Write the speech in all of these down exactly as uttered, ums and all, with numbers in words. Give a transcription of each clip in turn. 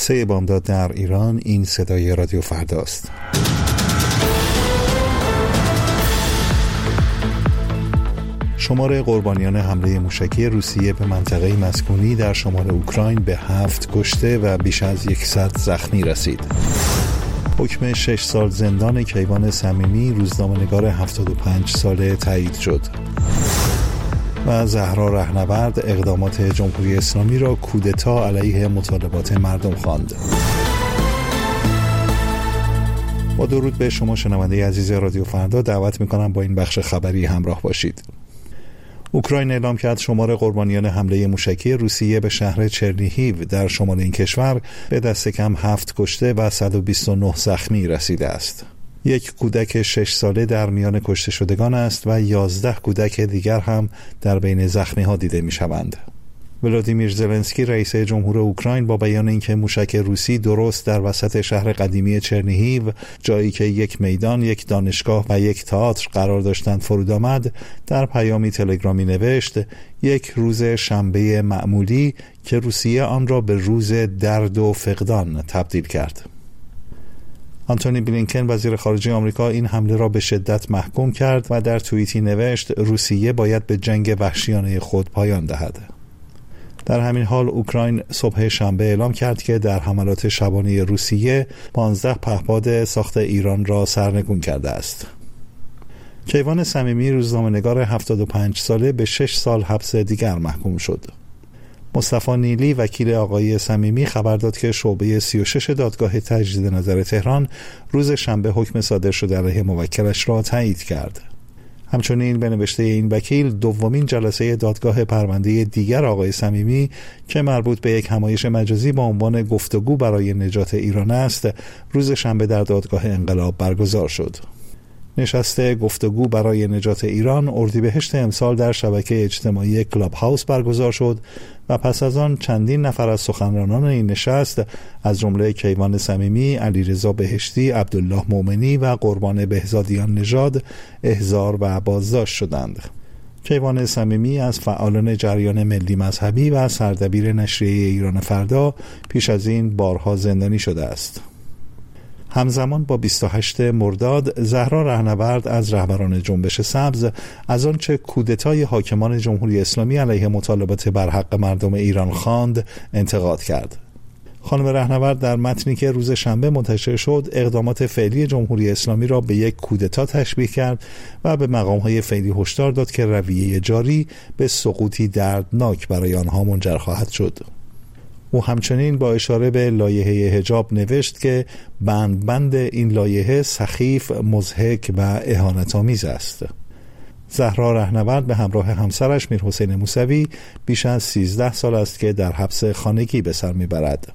سه بامداد در ایران. این صدای رادیو فرداست. شمار قربانیان حمله موشکی روسیه به منطقه مسکونی در شمال اوکراین به هفت کشته و بیش از صد زخمی رسید. حکم شش سال زندان کیوان صمیمی روزنامه‌نگار هفتاد و پنج ساله تایید شد. و زهرا رهنورد اقدامات جمهوری اسلامی را کودتا علیه مطالبات مردم خواند. با درود به شما شنونده عزیز رادیو فردا، دعوت می‌کنم با این بخش خبری همراه باشید. اوکراین اعلام کرد شمار قربانیان حمله موشکی روسیه به شهر چرنیهیو در شمال این کشور به دست کم هفت کشته و صد و بیست و نه زخمی رسیده است. یک کودک شش ساله در میان کشته شدگان است و یازده کودک دیگر هم در بین زخمی ها دیده می شوند. ولادیمیر زلنسکی رئیس جمهور اوکراین با بیان اینکه موشک روسی درست در وسط شهر قدیمی چرنیهیو، جایی که یک میدان، یک دانشگاه و یک تئاتر قرار داشتند فرود آمد، در پیامی تلگرامی نوشت: یک روز شنبه معمولی که روسیه آن را به روز درد و فقدان تبدیل کرد. آنتونی بلینکن وزیر خارجه آمریکا این حمله را به شدت محکوم کرد و در توییتی نوشت روسیه باید به جنگ وحشیانه خود پایان دهد. در همین حال اوکراین صبح شنبه اعلام کرد که در حملات شبانه روسیه پانزده پهپاد ساخت ایران را سرنگون کرده است. کیوان صمیمی روزنامه‌نگار هفتاد و پنج ساله به شش سال حبس دیگر محکوم شد. مصطفی نیلی وکیل آقای صمیمی خبر داد که شعبه سی و شش دادگاه تجدید نظر تهران روز شنبه حکم صادر شده علیه موکلش را تایید کرد. همچنین به نوشته این وکیل دومین جلسه دادگاه پرونده دیگر آقای صمیمی که مربوط به یک همایش مجازی با عنوان گفتگو برای نجات ایران است، روز شنبه در دادگاه انقلاب برگزار شد. نشست گفتگو برای نجات ایران اردیبهشت امسال در شبکه اجتماعی کلاب هاوس برگزار شد و پس از آن چندین نفر از سخنرانان این نشست از جمله کیوان صمیمی، علیرضا بهشتی، عبدالله مومنی و قربان بهزادیان نژاد احضار و بازداشت شدند. کیوان صمیمی از فعالان جریان ملی مذهبی و سردبیر نشریه ایران فردا پیش از این بارها زندانی شده است. همزمان با بیست و هشتم مرداد، زهرا رهنورد از رهبران جنبش سبز از آنچه کودتای حاکمان جمهوری اسلامی علیه مطالبات برحق مردم ایران خواند انتقاد کرد. خانم رهنورد در متنی که روز شنبه منتشر شد اقدامات فعلی جمهوری اسلامی را به یک کودتا تشبیه کرد و به مقام‌های فعلی هشدار داد که رویه جاری به سقوطی دردناک برای آنها منجر خواهد شد. او همچنین با اشاره به لایحه حجاب نوشت که بند بند این لایحه سخیف، مضحک و اهانت‌آمیز است. زهرا رهنورد به همراه همسرش میرحسین موسوی بیش از سیزده سال است که در حبس خانگی به سر میبرد.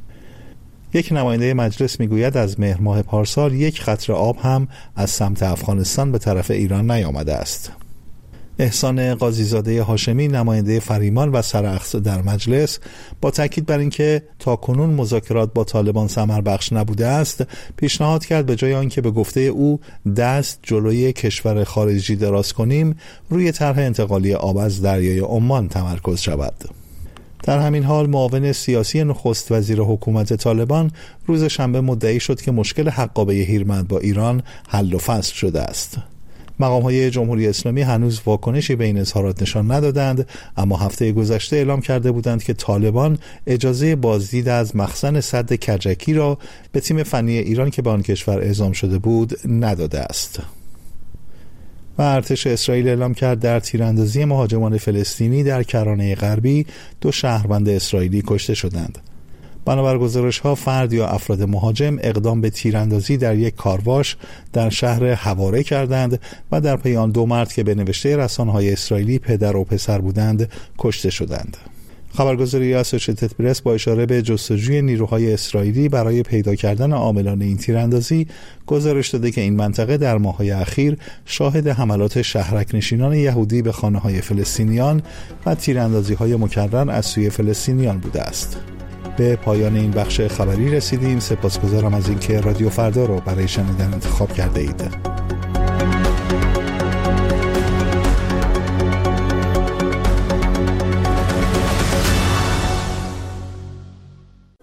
یک نماینده مجلس میگوید از مهر ماه پارسال یک قطره آب هم از سمت افغانستان به طرف ایران نیامده است. احسان قاضیزاده هاشمی نماینده فریمان و سرأخذ در مجلس با تاکید بر اینکه تاکنون مذاکرات با طالبان ثمر بخش نبوده است، پیشنهاد کرد به جای آنکه به گفته او دست جلوی کشور خارجی دراز کنیم، روی طرح انتقالی آب از دریای عمان تمرکز شود. در همین حال معاون سیاسی نخست وزیر حکومت طالبان روز شنبه مدعی شد که مشکل حقابه هیرمند با ایران حل و فصل شده است. مقام‌های جمهوری اسلامی هنوز واکنشی به این اظهارات نشان ندادند، اما هفته گذشته اعلام کرده بودند که طالبان اجازه بازدید از مخزن سد کجکی را به تیم فنی ایران که به آن کشور اعزام شده بود نداده است. و ارتش اسرائیل اعلام کرد در تیراندازی مهاجمان فلسطینی در کرانه غربی دو شهروند اسرائیلی کشته شدند. بنابر گزارش‌ها فرد یا افراد مهاجم اقدام به تیراندازی در یک کارواش در شهر حواره کردند و در پی آن دو مرد که به نوشته رسانه‌های اسرائیلی پدر و پسر بودند کشته شدند. خبرگزاری اسوشیتد پرس با اشاره به جستجوی نیروهای اسرائیلی برای پیدا کردن عاملان این تیراندازی گزارش داده که این منطقه در ماه‌های اخیر شاهد حملات شهرک نشینان یهودی به خانه‌های فلسطینیان و تیراندازی‌های مکرر از سوی فلسطینیان بوده است. به پایان این بخش خبری رسیدیم. سپاسگزارم از اینکه رادیو فردا رو برای شنیدن انتخاب کرده اید.